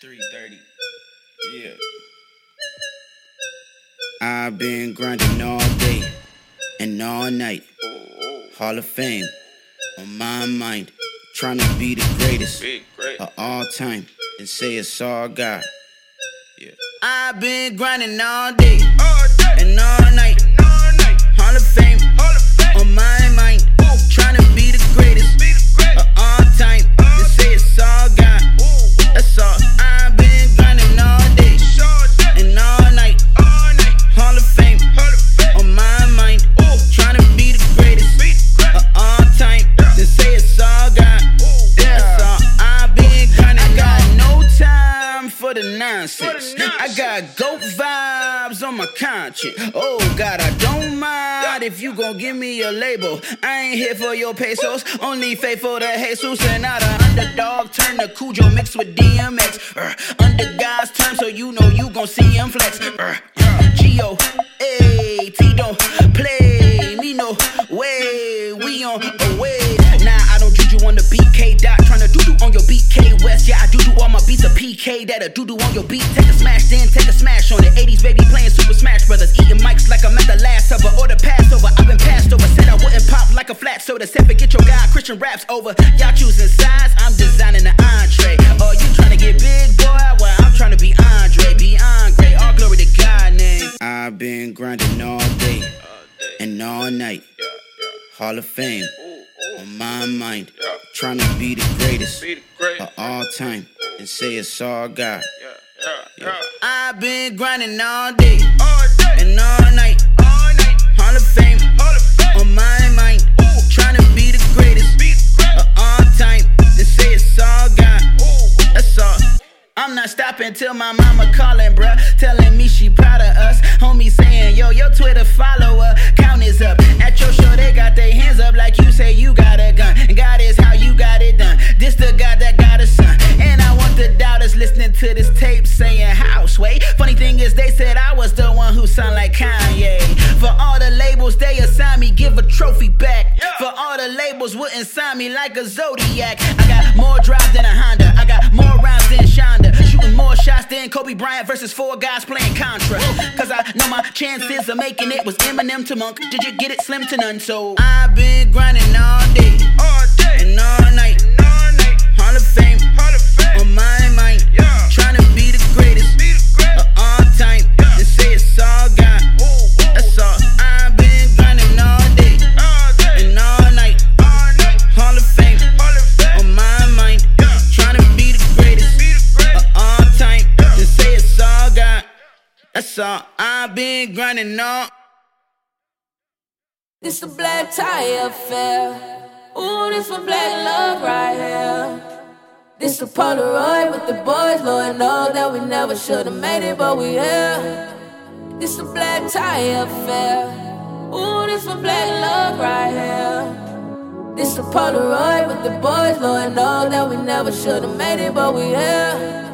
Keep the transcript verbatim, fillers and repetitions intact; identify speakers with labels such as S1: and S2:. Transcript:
S1: three thirty. Yeah.
S2: I've been grinding all day and all night. Hall of Fame on my mind. Trying to be the greatest
S1: Big, great.
S2: of all time and say it's all God.
S1: Yeah.
S2: I've been grinding all day
S1: All day.
S2: and all night.
S1: And all night.
S2: Hall of Fame
S1: Hall of Fame.
S2: on my mind. Trying to be the greatest
S1: Be the great.
S2: of all time and say it's all God.
S1: Ooh, ooh.
S2: That's all. I've been grinding all day
S1: All day.
S2: and all night.
S1: All night.
S2: Hall of Fame
S1: Hall of Fame.
S2: on my mind.
S1: Ooh.
S2: Trying to be the greatest
S1: Be the great.
S2: of all time
S1: Yeah.
S2: and say it's all God.
S1: Ooh,
S2: That's all. I've been grinding. I got no time for the
S1: For
S2: nonsense.
S1: the nonsense.
S2: I got goat vibes on my conscience. Oh God, I don't mind if you gon' give me a label. I ain't here for your pesos, only faithful to Jesus. And not a underdog, turn to Cujo mixed with D M X. Uh, under God's term, so you know you gon' see him flex. Uh, Gio, ayy, T don't play me no way. We on a way. Nah, I don't juju on the B K dot. Tryna doo doo on your B K West. Yeah, I do do all my beats a P K. That a doo doo on your beat. Take a smash, then take a smash on it. eighties baby playing Super Smash Brothers. Eating mics like I'm at the last supper or the Passover. I've been passed over. Said I wouldn't pop like a flat soda. Said forget your guy, Christian raps over. Y'all choosing sides, I'm designing the entree. Oh, you tryna get big, boy? Well, I'm tryna be Andre, beyond great. All glory to God name. I've been grinding all day and all night.
S1: Yeah, yeah.
S2: Hall of Fame
S1: Ooh, ooh.
S2: on my mind.
S1: Yeah.
S2: Trying to be the greatest
S1: Be the great.
S2: of all time and say it's all God.
S1: Yeah, yeah, yeah.
S2: I've been grinding all day
S1: All day.
S2: and all night.
S1: All night.
S2: Hall of Fame
S1: Hall of Fame.
S2: on my mind.
S1: Ooh.
S2: Trying to be the greatest
S1: Be the great.
S2: of all time and say it's all God.
S1: Ooh, ooh.
S2: That's all. I'm not stopping till my mama calling, bruh, telling me she proud of us. Homie saying, yo, your Twitter follower count is up. At your show, they got their hands up like you say you got a gun. And God is how you got it done. This the God that got a son. And I want the doubters listening to this tape saying, house, wait. Funny thing is, they said I was the one who sound like Kanye. For all the labels they assigned me, give a trophy back. For all the labels wouldn't sign me like a Zodiac. I got more drive than a Honda. I got more rounds than Shonda. Shooting more shots than Kobe Bryant versus four guys playing Contra. Cause I know my chances of making it was Eminem to Monk. Did you get it? Slim to none. So I've been grinding all day
S1: All day.
S2: and all night.
S1: And all night.
S2: Hall of Fame
S1: Hall of Fame.
S2: on my mind.
S1: Yeah.
S2: Trying to be the greatest
S1: Be the great.
S2: of all time
S1: Yeah.
S2: and say it's all God.
S1: Ooh, ooh.
S2: That's all. I've been grinding all day
S1: All day.
S2: and all night.
S1: All night.
S2: Hall of Fame
S1: Hall of Fame.
S2: on my mind.
S1: Yeah.
S2: Trying to be the greatest
S1: Be the great.
S2: of all time
S1: Yeah.
S2: and say it's all God. That's all. I've been grinding all.
S3: This a black tie affair. Ooh, this for black love right here. This a Polaroid with the boys, Lord know that we never should've made it, but we here. This a black tie affair. Ooh, this for black love right here. This a Polaroid with the boys, Lord know that we never should've made it, but we here.